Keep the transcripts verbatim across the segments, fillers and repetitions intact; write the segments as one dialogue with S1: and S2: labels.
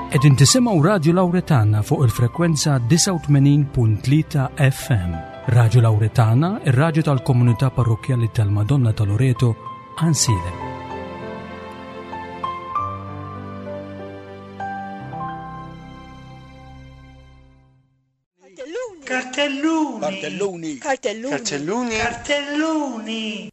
S1: Qegħdin tisimgħu Radio Lawretana fuq il-frekwenza tisa' u tmenin punt tlieta F M. Radio Lawretana, ir-radju tal-Komunità Parrokjali tal-Madonna ta' Loreto, Ansile.
S2: Cartelluni.
S3: Cartelluni.
S2: Cartelluni.
S3: Cartelluni.
S2: Cartelluni.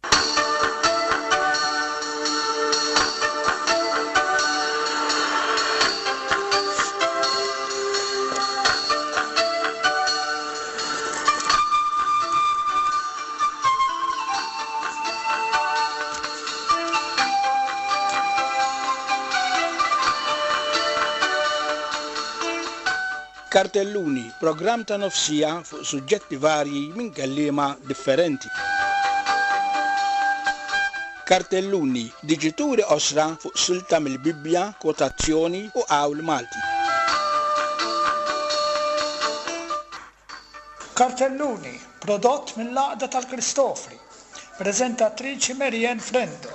S3: Cartelluni, programm ta' nofsija fuq suġġetti varji minn kelliema differenti. Cartelluni, diġituri osra fuq silta mill-Bibbja, kwotazzjoni u qawl Malti.
S2: Cartelluni, prodott mill-Laqda tal-Kristofri. Preżentatriċi Marianne Frendo.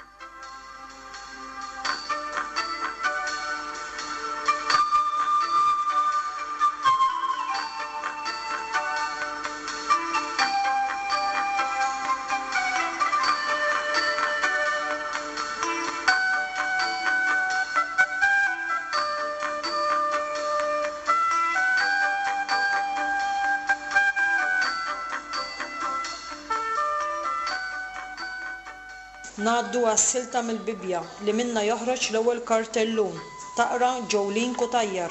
S4: Ngħaddu għas-silta mill-Bibbja li minnha joħroġ l-ewwel kartellun, taqra Jolene Kutajjar.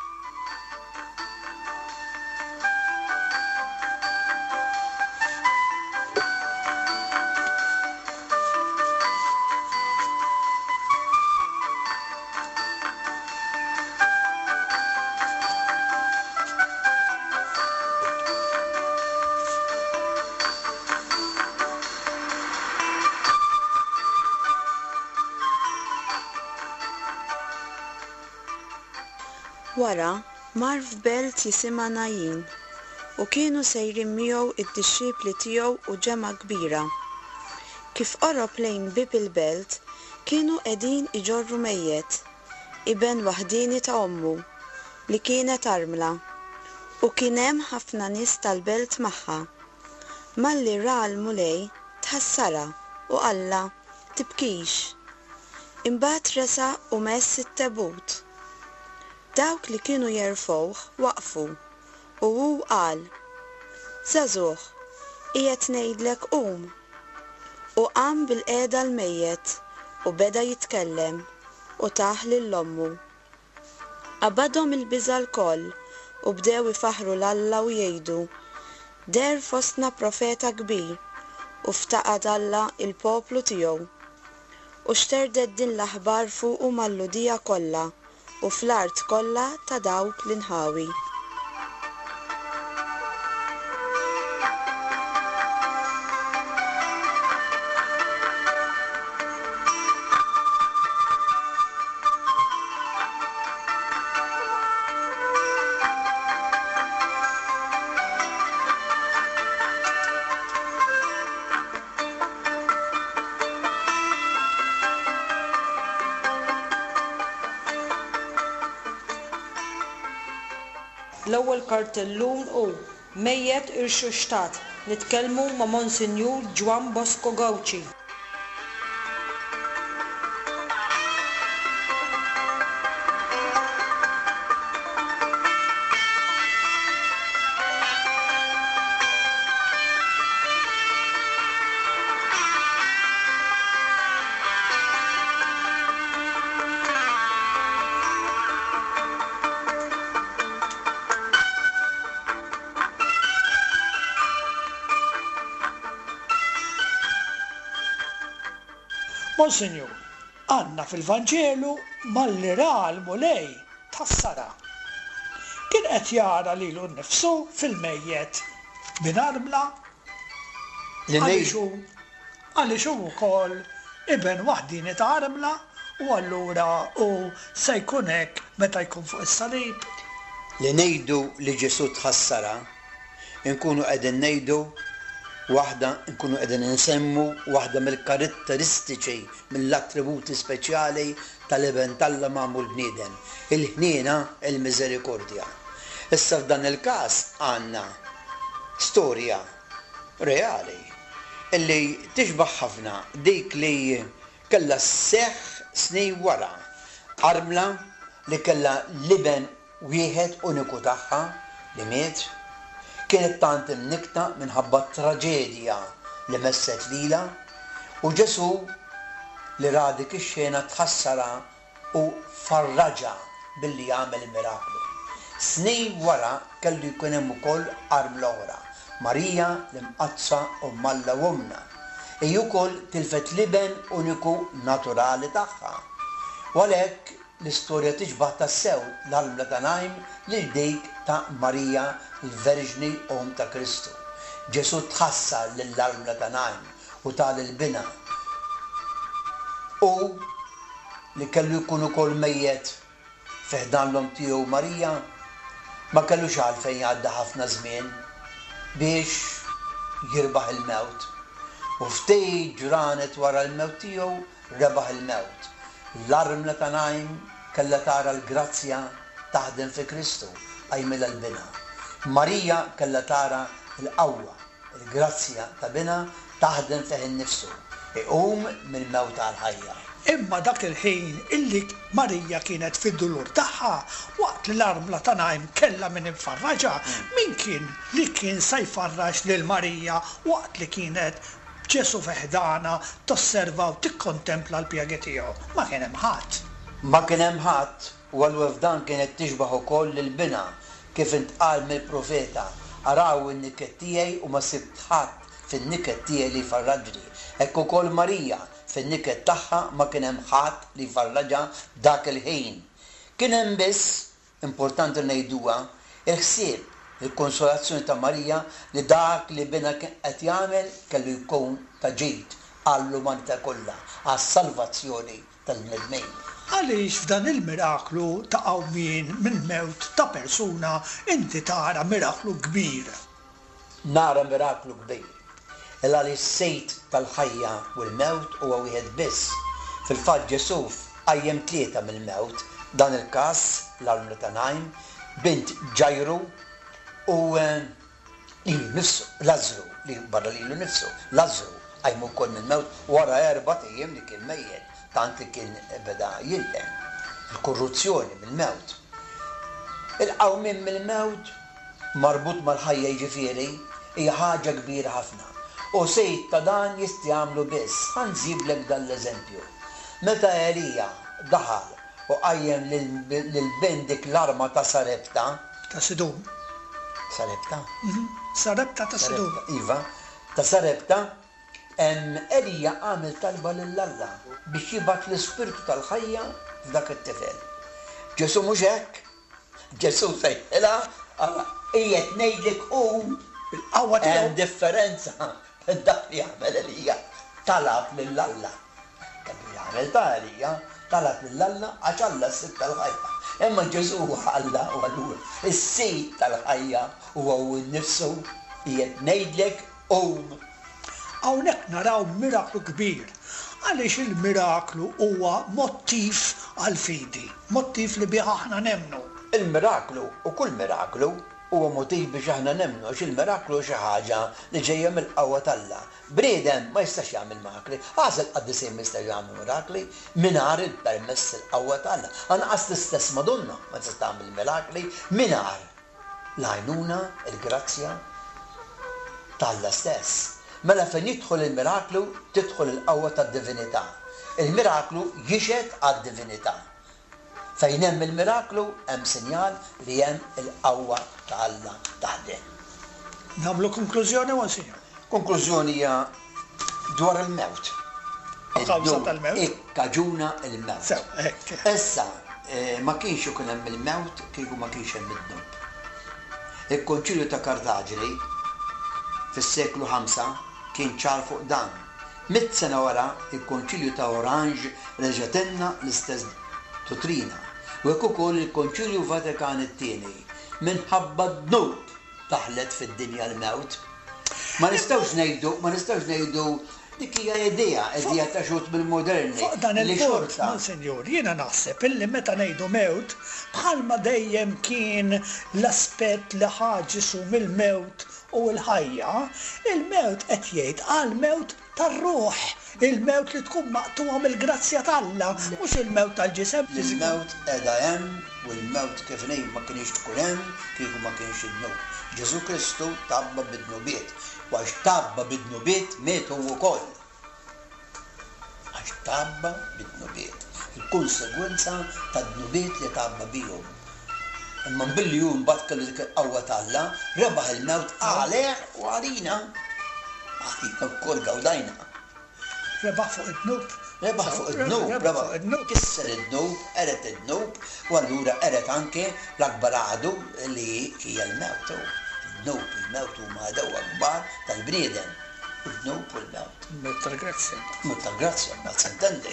S5: Wara, mar f'belt jisimha Nain u kienu sejrin miegħu id-dixxiepli tiegħu u ġemgħa kbira. Kif qorob lejn bib il-belt, kienu qegħdin iġorru mejjed, iben waħdini ta' ommu li kienet armla u kien hemm ħafna nies tal-belt magħha. Malli ra l-mulej tħassara u qalla tibkix. Imbagħad resa u mess it-tebut. Dawk li kienu jerfgħuh waqfu u hu qal: Żagħżugħ, qiegħed ngħidlek qum. U qam bil-qiegħda l-mejjed u beda jitkellem u taħ lil-ommu. Qabadhom il-biża' l-koll u bdew ifaħru l-Alla u jgħidu: Der fostna profeta kbir u ftaqad Alla il-poplu tiegħu. U xterdet din l-aħbar fuqu mal-ludija kollha u fl-art kollha ta' dawk l-inħawi.
S4: L-ewwel kartellun hu Mejjed Irxu Xtat, nitkellmu ma' Monsinjur Juan Bosco Gauci.
S2: Monsignor, għandna fil-Vanġelu malli ra l-mulej tas-sara. Kien qed jara lilu nnifsu fil-mejjed binarbla għaliex hu wkoll iben waħdini ta' armla u allura hu se jkun hekk meta jkun fuq is-salib.
S6: Li ngħidu li Ġesu tħassara, nkunu qegħdin ngħidu waħda nkunu qegħdin insemmu waħda mill-karatteristiċi mill-attributi speċjali tal-iben tal-Alla magħmul bniedem, il-ħniena il-miżerikordja. Issa f'dan il-każ għandna storja reali illi tixbaħ ħafna dik li kellha sseħħ snin wara, armla li kellha liben wieħed uniku tagħha li miet, kienet tant imnikta minħabba traġedja li messet lilha u Ġesu li ra dik ix-xena tħassara u farraġa billi jagħmel miraklu. Snin wara kellu jkun hemm ukoll armla oħra, Marija li mqazza u malla umna. Hi wkoll tilfet liben uniku naturali tagħha. U għalhekk l-istorja tiġbaħ tassew l-armla ta' Najm lil dik ta' Marija il-Verġni Om ta' Kristu. Ġesu tħassar lill-armla ta' Najm u tal il-bina. U li kellu jkun ukoll mejjed fiħdan l-om tiegħu Marija ma kellux għalfejn jgħadda ħafna żmien biex jirbaħ il-mewt. U ftit ġranet wara l-mewt tiegħu rebaħ il-mewt. L-armla ta' Najm kellha tara l-grazzja taħdem fi Kristu għajmilha l-bina. Marija kellha tara l-qawwa, il-grazzja ta' bina taħdem fih innifsu, iqum mill-mewt għall-ħajja.
S2: Imma dak il-ħin illi Marija kienet fid-dulur tagħha waqt li l-armla ta' Najm kellha min infarraġa, min kien li kien se jfarraġ lil Marija waqt li kienet Ġesu fiħdana tosserva u tikkontempla l-pjagi tiegħu? Ma kien hemm ħadd.
S6: Ma kien hemm ħadd u għall-wefdan kienet tixbaħ ukoll il-bina kif intqal mill-profeta araw in-niket tiegħi u ma sibt ħadd fin-niket tiegħi li jfarraġni. Hekk ukoll Marija fin-niket tagħha ma kien hemm ħadd li jfarraġha dak il-ħin. Kien hemm biss, importanti ngħiduha, il-ħsieb il-konsolazzjoni ta' Marija li dak li bina qed jagħmel kellu jkun ta' ġid għall-umanità kollha, għas-salvazzjoni tal-medmejn.
S2: Għaliex f'dan il-miraklu ta' qawmien minn mewt ta' persuna inti tara miraklu kbir.
S6: Nara miraklu kbir. Illa li s-sejt tal-ħajja u l-mewt huwa wieħed biss. Fil-fatt Ġesu qajjem tlieta mill-mewt, dan il-każ l-armla ta' Najm, bint Ġajru u lilu nifsu, Lażru, li barra lilu nifsu, Lażru għajmu wkoll mill-mewt wara erba' ijiem li kien mejjed, tant li kien beda jillem, il-korruzzjoni mill-mewt. Il-qawmien mill-mewt marbut mal-ħajja jiġifieri hija ħaġa kbira ħafna. U sejt ta' dan jistgħu jagħmlu biss, ħanġiblek dan l-eżempju. Meta Elija daħal u qajjem lil dik l-arma ta' Sarepta,
S2: ta' Sidum.
S6: Sarepta?
S2: Sarepta ta' Sidum.
S6: Iva, ta' Sarepta, Elija għamel talba lill-Alla biex jibgħat l-ispirtu tal-ħajja f'dak it-tifel. Ġesu mhux hekk, Ġesu sejħilha qiegħed ngħidlek hu
S2: bil-qawwa tiegħu.
S6: Hemm differenza dak li jagħmel Elija talab lill-Alla. Kellu jagħmel ta' Elija talab lill-Alla għax Alla s-sitt tal-ħajja. Imma Ġesu Alla u allura is-sit tal-ħajja huwa hu nnifsu qiegħed ngħidlek qum.
S2: Hawnhekk naraw miraklu kbir. Għaliex il-miraklu huwa mottiv għal-fidi, mottiv li bih aħna nemmnu.
S6: Il-miraklu u kull miraklu huwa motiv biex aħna nemmnu għax il-miraklu xi ħaġa li ġejja mill-qawwa tal-Alla. Bniedem ma jistax jagħmel mirakli, għażel qaddisejn jista' jagħmel mirakli mingħajr il-permess il-qawwa tal-Alla. Anqas l-istess Madonna ma tista' tagħmel mirakli mingħajr l-għajnuna, il-grazzja tal-Alla stess. Mela fejn jidħol il-miraklu tidħol il-qawwa tad-divinità. Il-miraklu jixed għad-divinità. Fejn hemm il-miraklu hemm sinjal li hemm il-qawwa ta' Alla taħdem.
S2: Nagħmlu konklużjoni u nsinjor.
S6: Konklużjoni hija dwar il-mewt.
S2: Kawża tal-mewt.
S6: Ikkaġuna il-mewt.
S2: Sew, hekk.
S6: Issa ma kienx ikun hemm il-mewt kieku ma kienx hemm id-dub. Il-Konċilju ta' Kartaġini fis-seklu ħamsa kien ċar fuq dan. Mitt sena wara il-Konċilju ta' Orange reġgħetilna l-istess dottrina. U hekk ukoll il-Konċilju Vatikan it-tieni minħabba d-dnub taħlet fid-dinja l-mewt. Ma nistgħux ngħidu, ma nistgħux ngħidu dik hija idea, idea ta' xut mill-moderni.
S2: Fuq dan il-punt, Monsinjur, jiena naħseb illi meta ngħidu mewt, bħalma dejjem kien l-aspett li ħaġisu mill-mewt u l-ħajja, il-mewt qed jgħid għal mewt tar-ruħ, il-mewt li tkun maqtuha mill-grazzja t'Alla, mhux il-mewt tal-ġisem.
S6: Il-mewt qiegħda hemm u l-mewt kif ngħid ma kienx tkun hemm kieku ma kienx id-dnub. Ġesu Kristu tabba bid-dnubiet. Għax tabba bid-dnubiet mietu wkoll. Għax tabba bid-dnubiet. Il-konsegwenza tad-dnubiet li tabba bihom. Imma billi hu mbagħad kellu dik il-qawwa t'Alla, rebaħ il-mewt għalih u għalina. Għalina wkoll gawdajna.
S2: Rebaħ fuq id-dnub.
S6: Rebaħ fuq id-dnub, rebaħ kisser id-dnub, eret id-dnub, u allura eret anke l-akbar għadu li hija l-mewt. Id-dnub, il-mewt huma għadaw akbar tal-bniedem. Id-dnub u l-mewt.
S2: Mewt tal-grazzja.
S6: Mewt tal-grazzja, ma tintendi.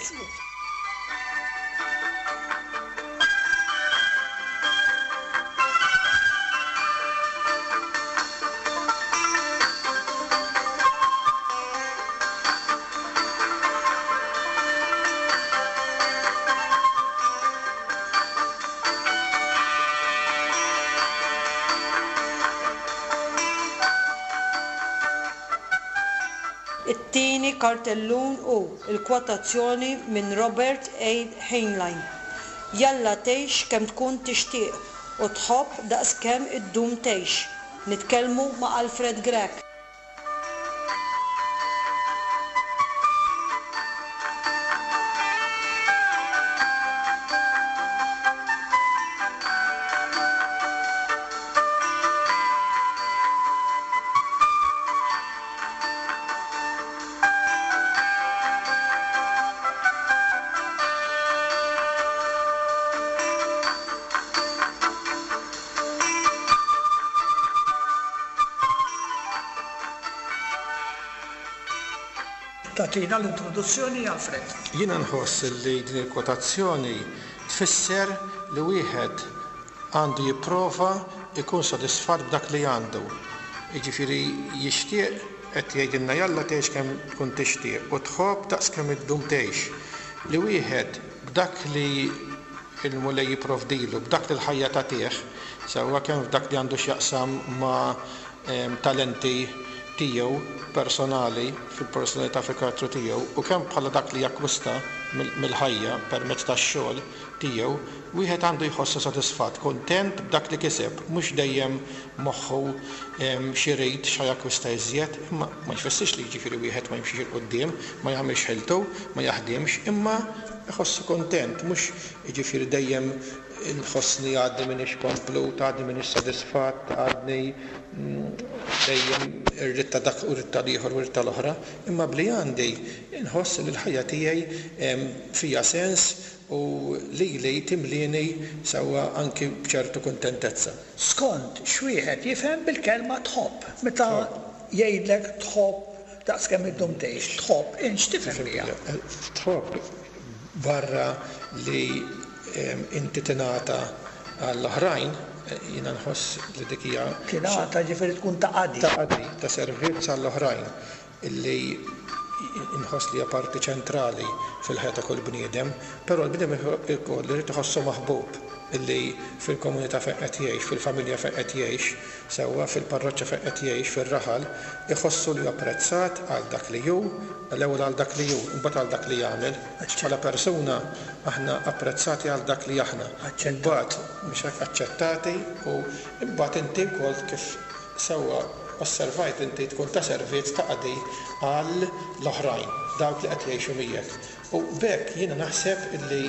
S4: It-tieni kartellun hu l-kwotazzjoni minn Robert A. Heinlein. Jalla tgħix kemm tkun tixtieq u tħobb daqskemm iddum tgħix. Nitkellmu ma' Alfred Grek.
S2: Tatina l-introduzzjoni, Alfred.
S7: Jiena nħoss li din il-kwotazzjoni tfisser li wieħed għandu jipprova jkun sodisfatt b'dak li għandu. Jiġifieri jixtieq qed jgħidilna jalla tgħix kemm tkun tixtieq u tħobb daqskemm iddum tgħix. Li wieħed b'dak li il-mulej jipprovdilu, b'dak li l-ħajja tagħtih, sewwa kemm f'dak li għandu x'jaqsam ma' talenti tiegħu personali fil-personalità fil-karattru tiegħu u kemm bħala dak li jakkwista mill-ħajja permezz tax-xogħol tiegħu, wieħed għandu jħossu sodisfatt, kuntent b'dak li kiseb, mhux dejjem moħħu xi jrid xi jakkwista iżjed, imma ma jfissirx li jiġifieri wieħed ma jimxiex il quddiem, ma jagħmilx ħiltu, ma jaħdimx, imma jħossu kuntent, mhux jiġifieri dejjem nħossni għadni minix komplut, għadni minix sodisfatt, għadni dejjem irrid ta' dak u rrid ta' ieħor u rrid tal-oħra, imma bli għandi nħoss li l-ħajja tiegħi fija sens u lili timlieni sewwa anki b'ċertu kuntentezza.
S2: Skont x'wieħed jifhem bil-kelma tħobb. Meta jgħidlek tħobb daqskemm iddum tgħix, tħobb inx tifhem biha.
S7: Tħobb barra li inti tingħata għall-oħrajn, jiena nħoss li dik hija
S2: tingħata ġifieri tkun ta' qadi.
S7: Ta' qadi, ta' servizz għall-oħrajn illi inħoss li hija parti ċentrali fil-ħajja ta' kull bniedem, però l-bniedem ikollu irid iħossu maħbub illi fil-komunità fejn qed jgħix, fil-familja fejn qed jgħix, sewwa fil-parroċċja fejn qed jgħix, fir-raħal, iħossu li apprezzat għal dak li hu, l-ewwel għal dak li hu, imbagħad għal dak li jagħmel. Bħala persuna aħna apprezzati għal dak li aħna. Imbagħad mhux hekk aċċettati u imbagħad inti wkoll kif sewwa osservajt inti tkun ta' servizz ta' qadi għal l-oħrajn, dawk li qed jgħixu miegħek. U b'hekk jiena naħseb illi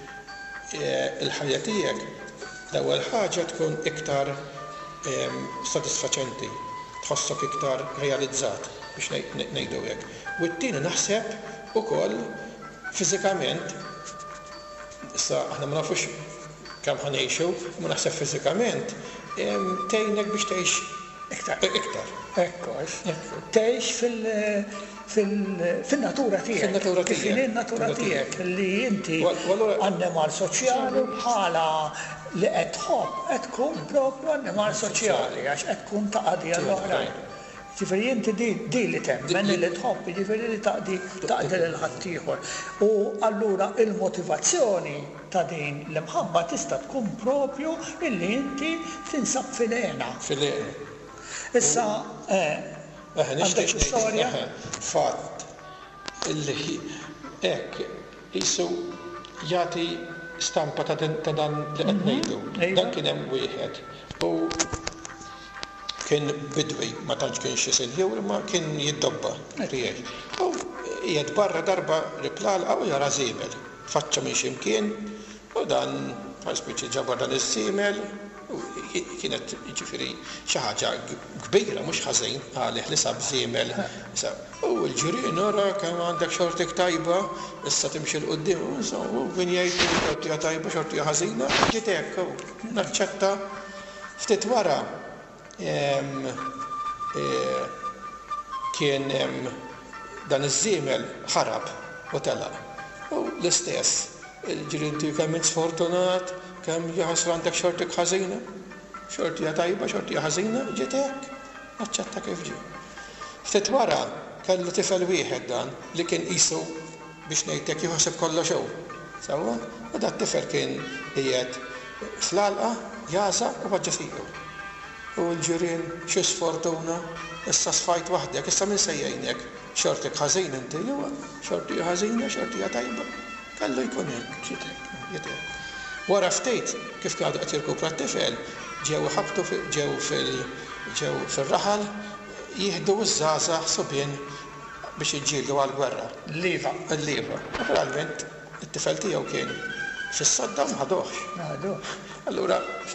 S7: il-ħajja tiegħek l-ewwel ħaġa tkun iktar sodisfaċenti, tħossok iktar realizzat biex ngħidu hekk. U t-tieni naħseb ukoll fiżikament, issa aħna ma nafux kemm ħanejxu, ma naħseb fiżikament tgħinek biex tgħix iktar. Iktar.
S2: Ekkox. Tgħix fil- fil-natura tiegħek.
S7: Fil-natura
S2: tiegħek. Kif inhi n-natura tiegħek li inti annimal soċjali bħala li qed tħobb qed tkun proprju annimal soċjali għax qed tkun ta' qadi għall-oħrajn. Ġifieri inti di li temmen li tħobb, ġifieri li taqdi taqdel il-ħaddieħor. U allura il-motivazzjoni ta' din l-imħabba tista' tkun propju illi inti tinsab fil-għena.
S7: Fil-għena.
S2: Issa, għandek storja?
S7: Fatt, illi hekk jisu jagħti stampa ta' dan li qed ngħidu. Dan kien hemm wieħed. U kien bidwi, ma tantx kien xi senjur, ma kien jiddobba riegħ. U qiegħed barra darba riplalqa u jara żiemel. Faċċa minn x'imkien u dan bħal spiċċi ġabar dan iż-żiemel u kienet jiġifieri xi ħaġa kbira mhux ħażin għalih li sab żiemel. U l-ġirien ora kemm għandek xortik tajba, issa timxi l quddiem u kien jgħid xortija tajba, xortija ħażina, ġiet hekk naċċetta ftit wara kien dan iż-żiemel ħarab u telaq. U l-istess, il-ġirien tiegħu kemm int sfortunat, kemm jaħasra għandek xortik ħażina, xortija tajba, xortija ħażina, ġiet hekk, aċċetta kif ġie. Ftit wara kellu tifel wieħed dan li kien qisu biex ngħidlek jieħoseb kollox hu. Sewwa, u dat tifel kien qiegħed fl-għalqa jagħżaq u waġġa fiqu. U l-ġirien xi sfortuna, issa sfajt waħdek, issa min se jgħinek, xortik ħażin inti, jew xortija ħażina, xortija tajba. Kellu jkun hekk, ġiet hekk, ġiet hekk. Wara ftit kif kienu qed jirkupra t-tifel, ġew ħabtu ġew fil-ġew fir-raħal jieħdu ż-żgħażagħ subien biex jiġġieldu għall-gwerra.
S2: L-lieva.
S7: L-lieva. Naturalment, it-tifel tiegħu kien fis-sadda ma ħaduhx. Allura,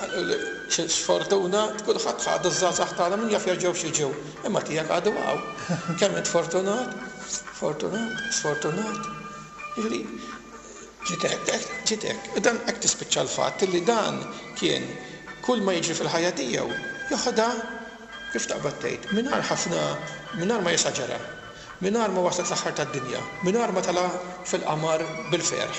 S7: xi sfortuna kulħadd ħad iż-żgħażagħ tagħna min jaf jerġgħu xi ġew. Imma tiegħek għadu hawn. Kemm int fortunat? Fortunat, sfortunat. Jiġri ġiet hekk, ġiet hekk. Dan hekk tispiċċa l-fatt li dan kien kull ma jiġri fil-ħajja tiegħu joħodha kif taqbad tgħid, mingħajr ħafna mingħajr ma jesaġera, mingħajr ma waslet l-aħħar tad-dinja, mingħajr ma tala fil-qamar bil-ferħ.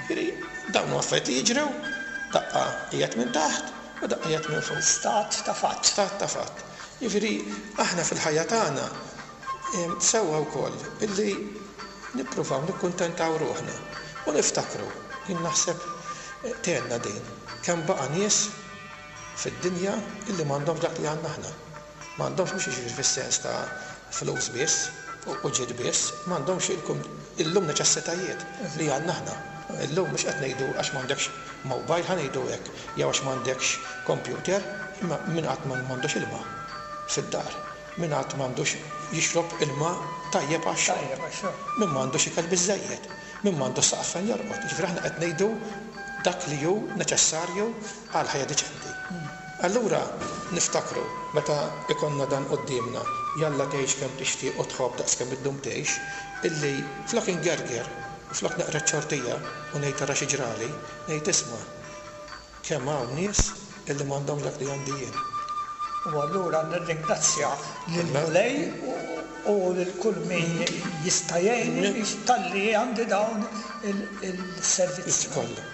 S7: Dawn affarijiet li jiġrew daqqa qiegħed minn taħt u daqqa qiegħed minn fuq.
S2: Stat ta' fatt.
S7: Stat ta' fatt. Jiġifieri aħna fil-ħajja tagħna sewwa wkoll illi nippruvaw nikkuntentaw ruħna u niftakru jien naħseb tenna din kemm baqa' nies fid-dinja illi m'għandhomx dak li għandna aħna. M'għandhomx mhux jiġri fis-sens ta' flus biss u ġid biss, m'għandhomx illum neċessitajiet li għandna aħna. Illum mhux qed ngħidu għax m'għandekx mobile ħa ngħidu hekk, jew għax m'għandekx computer, imma min qatt m'għandux ilma fid-dar, min qatt m'għandux jixrob ilma tajjeb għax-xorb, min m'għandux ikel biżżejjed, min m'għandux saqaf fejn jorqod. Jiġifieri aħna qed ngħidu dak li hu neċessarju għal ħajja diċenti. Allura niftakru meta ikonna dan qudiemna jalla tgħix kemm tixtieq u tħobb daqskemm iddum tgħix, illi flok ingerger u flok naqra ċ-ċortija u ngħid tara xi ġrali, ngħid isma' kemm hawn nies illi m'għandhomx dak li għandi jien.
S2: U allura nirringrazzja lill-mulej u lil kull min jista' jgħinni biex talli għandi dawn il-servizzi
S7: kollha.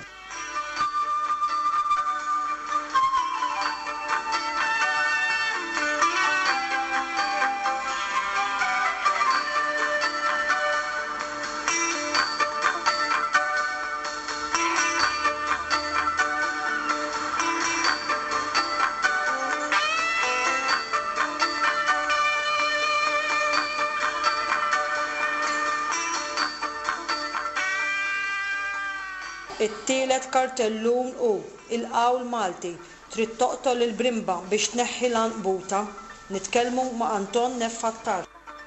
S4: It-tielet kartellun hu il-qawl Malti trid toqtol il-brimba biex tneħħi l-anqbuta. Nitkellmu ma' Anton Neffattar.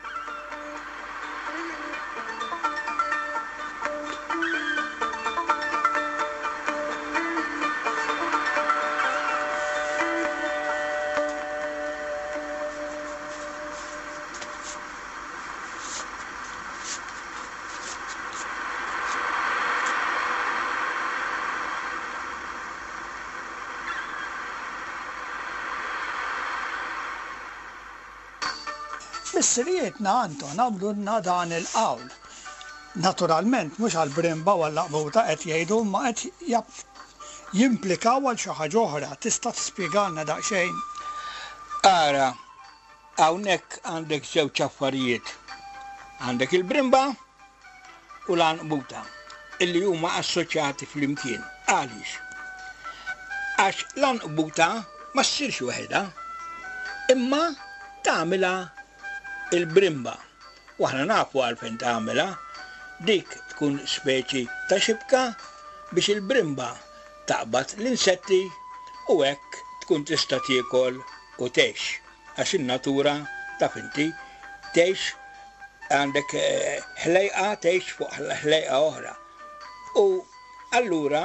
S2: Missirietna Anton għamlulna dan il-qawl. Naturalment mhux għall-brimba u għall-anqbuta qed jgħidu ma qed jimplikaw għal xi ħaġa oħra. Tista' tispjegalna daqsxejn?
S3: Ara, hawnhekk għandek żewġ affarijiet. Għandek il-brimba u l-anqbuta illi huma assoċjati flimkien. Għaliex? Għax l-anqbuta ma ssirx waħedha, imma tagħmilha il-brimba. U aħna nafu għalfejn tagħmilha, dik tkun speċi ta' xibka biex il-brimba taqbad l-insetti u hekk tkun tista' tiekol u tgħix. Għax in-natura taf inti tgħix għandek ħlejqa tgħix fuq ħlejqa oħra. U allura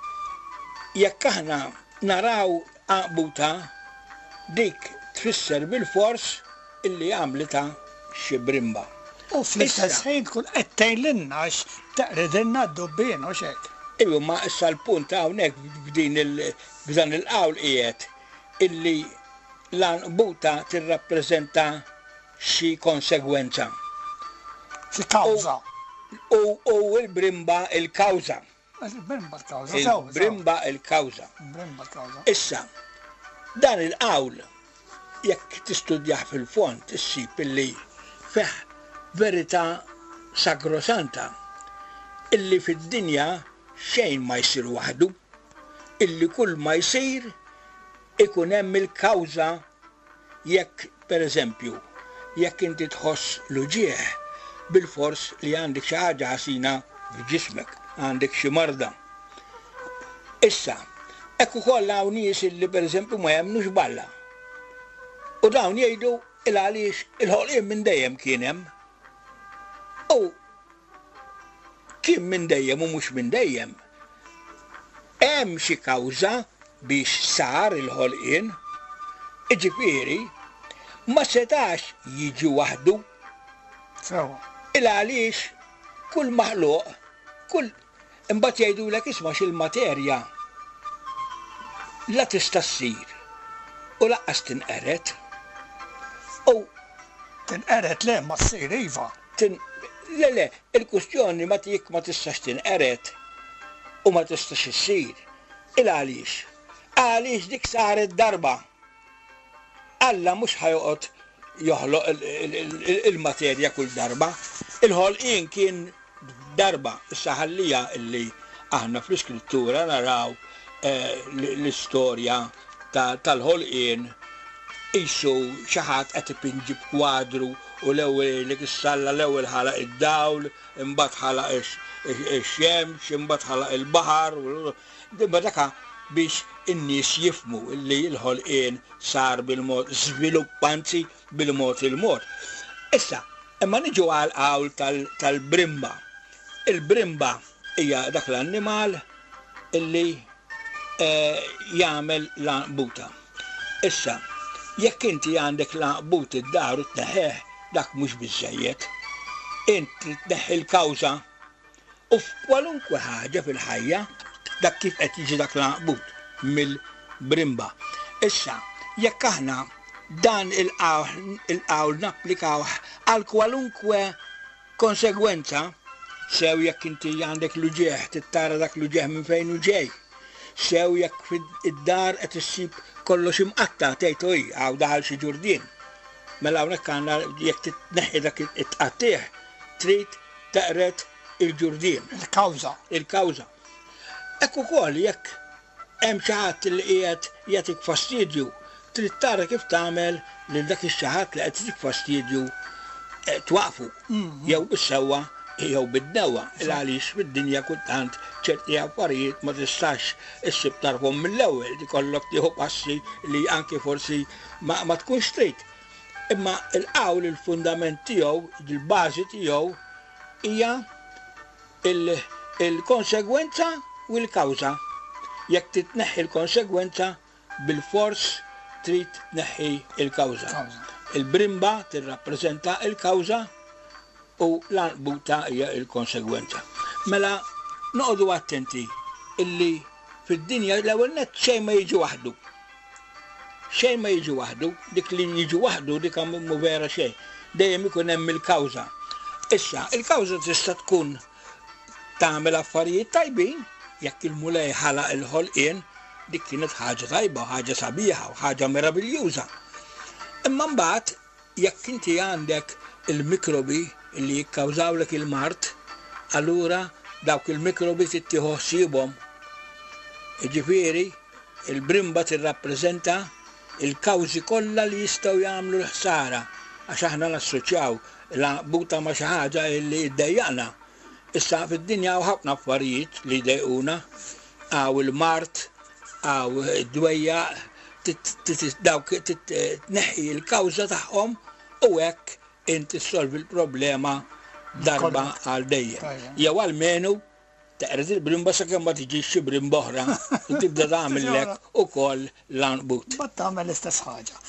S3: jekk aħna naraw anqbuta dik tfisser bil-fors illi għamlita xi brimba.
S2: U fl-istess ħin tkun qed tgħidilna għax taqridilna d-dubbien u x'hekk.
S3: Iwa ma issa l-punt hawnhekk b'din b'dan il-qawl qiegħed illi l-anqbuta tirrappreżenta xi konsegwenza.
S2: Xi kawża.
S3: U l-brimba il-kawża.
S2: Il-brimba l-kawża.
S3: Il-brimba il-kawża.
S2: Il-brimba l-kawża.
S3: Issa, dan il-qawl jekk tistudjah fil-fond issib illi fih verità sagrosanta illi fid-dinja xejn ma jsir waħdu, illi kull ma jsir ikun hemm il-kawża jekk pereżempju jekk inti tħoss l-uġieħ bil-fors li għandek xi ħaġa ħażina f'ġismek, għandek xi marda. Issa, hekk ukoll hawn nies illi pereżempju ma jemmnux balla. U dawn jgħidu il għaliex il-ħolqien minn dejjem kien hemm. U kien minn dejjem u mhux minn dejjem. Hemm xi kawża biex sar il-ħolqien, iġifieri ma setax jiġi waħdu.
S2: Sewa.
S3: Il għaliex kull maħluq, kull imbagħad jgħidulek isma' x'il-materja la tista' ssir u laqqas tinqeret. U
S2: tinqeret le ma ssir iva.
S3: Le le, il-kustjoni ma tijek ma tistax tinqeret u ma tistax issir. Il għaliex. Għaliex dik saret darba. Alla mhux ħajoqgħod joħloq il-materja kull darba. Il-ħolqien kien darba. Issa ħallija illi aħna fl-iskrittura naraw l-istorja tal-ħolqien qisu xi ħadd qed ipinġi b'kwadru u l-ewwel li kissalla l-ewwel ħalaq id-dawl, imbagħad ħalaq ix-xemx, imbagħad ħalaq il-baħar, imma daka biex in-nies jifhmu li l-ħolqien sar bil-mod żviluppanzi bil-mod il-mod. Issa, imma niġu għal qawl tal-brimba. Il-brimba hija dak l-annimal illi jagħmel l-anqbuta. Issa, jekk inti għandek l-anqbut id-dar u tneħħeh, dak mhux biżżejjed. Inti tneħħi l-kawża u f'kwalunkwe ħaġa fil-ħajja dak kif qed jiġi dak l-anqbut mill-brimba. Issa, jekk aħna dan il-qawl napplikaw għal kwalunkwe konsegwenza, sew jekk inti għandek l-uġieħ, tittara dak l-uġieħ minn fejn hu ġej. Sew jekk fid-dar qed issib kollox imqatta tgħid oj għaw daħal xi ġurdien. Mela hawnhekk għandna jekk titneħħi dak it-tqattih trid taqret il-ġurdien.
S2: Il-kawża.
S3: Il-kawża. Hekk ukoll jekk hemm xi ħadd li qiegħed jagħtik fastidju, trid tara kif tagħmel lil dak ix-xi ħadd li qed jagħtik fastidju twaqfu jew bissewwa jew bid-dewwa. Għaliex fid-dinja kultant ċerti affarijiet ma tistax issib tarfhom mill-ewwel, ikollok tieħu passi li anke forsi ma tkunx trid. Imma l-qawl il-fundament tiegħu, il-bażi tiegħu hija il-konsegwenza u l-kawża. Jekk titneħħi l-konsegwenza bil-fors trid tneħħi l-kawża. Il-brimba tirrappreżenta l-kawża u l-anqbuta hija l-konsegwenza. Mela noqogħdu attenti illi fid-dinja l-ewwel nett xejn ma jiġi waħdu. Xejn ma jiġi waħdu, dik li jiġi waħdu dik mhu vera xejn. Dejjem ikun hemm il-kawża. Issa, il-kawża tista' tkun tagħmel affarijiet tajbin jekk il-mulej ħalaq il-ħolqien dik kienet ħaġa tajba, ħaġa sabiħa u ħaġa merabiljuża. Imma mbagħad jekk inti għandek il-mikrobi li jikkawżawlek il-mart, allura dawk il-mikrobi tittieħu ħsiebhom. Jiġifieri il-brimba tirrappreżenta il-kawżi kollha li jistgħu jagħmlu l-ħsara għax aħna nassoċjaw l-buta ma' xi ħaġa li ddejjaqna. Issa fid-dinja hawn ħafna affarijiet li jdejquna, għaw il-mart, għaw id-dwejja, dawk tneħħi l-kawża tagħhom u hekk inti solvi l-problema darba għal dejjem. Jew almenu teqret il-brimba sakemm ma tiġix xi brimba oħra u tibda tagħmellek ukoll l-anqbut.
S2: Ma tagħmel l-istess ħaġa.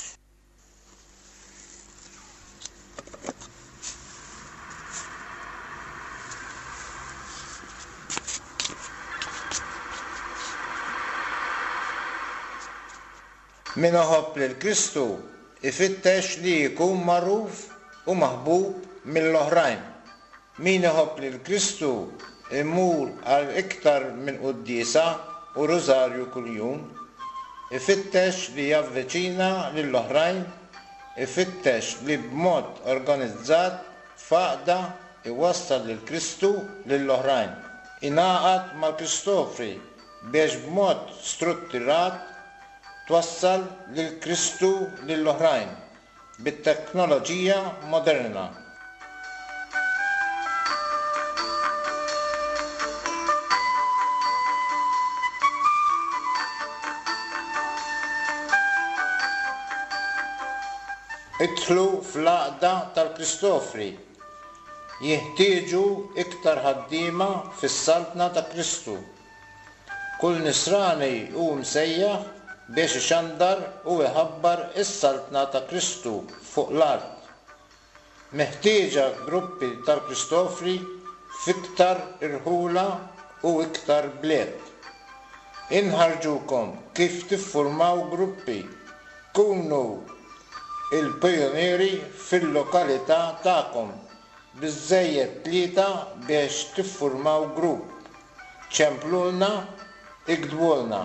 S8: Min iħobb lil Kristu ifittex li jkun magħruf u maħbub mill-oħrajn. Min iħobb lil Kristu imur għal iktar minn qudiesa u rużarju kuljum, ifittex li javviċina lill-oħrajn, ifittex li b'mod organizzat faqda iwassal lil Kristu lill-oħrajn. Ingħaqad mal-Kristofri biex b'mod strutturat twassal lil Kristu lill-oħrajn bit-teknoloġija moderna. Idħlu fl-għaqda tal-Kristofri. Jeħtieġu iktar ħaddiema fis-saltna ta' Kristu. Kull nisrani hu msejjaħ biex ixandar u iħabbar is-saltna ta' Kristu fuq l-art. Meħtieġa gruppi tal-Kristofri fiktar irħula u iktar bliet. Inħarġukom kif tiffurmaw gruppi, kunu il-pionieri fil-lokalità tagħkom biżżejjed tlieta biex tiffurmaw grupp. ċemplulna, ikdbulna.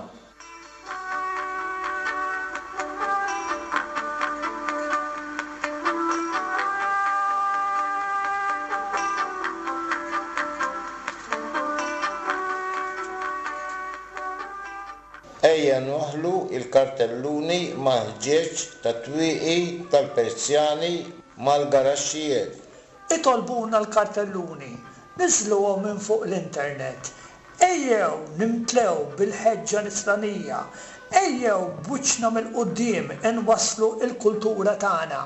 S8: Ejja noħlu il-kartelluni mal-ħġieġ ta' twieqi tal-Persjani mal-garaxxijiet.
S2: Itolbuna l-kartelluni, niżluhom minn fuq l-internet. Ejjew nimtlew bil-ħeġġa nisranija, ejjew b'wiċċna mill-quddiem inwasslu l-kultura tagħna.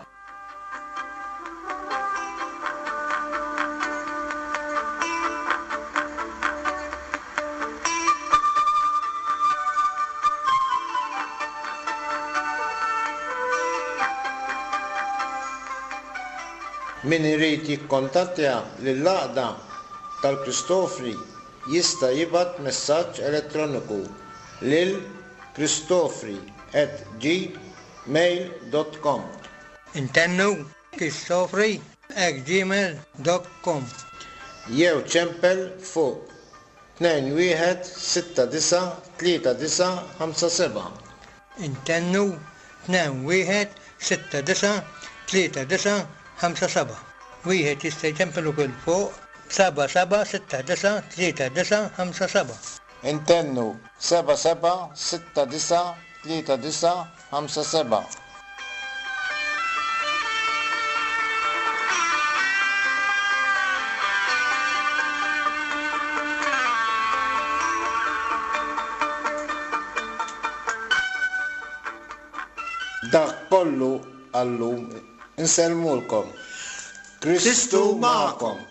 S8: Min irid jikkontattja lill-għaqda tal-Kristofri jista' jibgħat messaġġ elettroniku lil kristofri at gmail dot com.
S9: Intennu kristofri at gmail dot com.
S8: Jew ċempel fuq tnejn wieħed sitta disa' tlieta disa' ħamsa seba'.
S9: Intennu tnejn wieħed sitta disa' tlieta disa' ħamsa seba'. Wieħed jista' jċempel ukoll fuq seba' seba' sitta disa' tlieta disa' ħamsa seba'.
S8: Intennu seba' seba' sitta disa' tlieta disa' ħamsa seba'. Dak kollu għallum insellmulkom. Kristu ma'kom.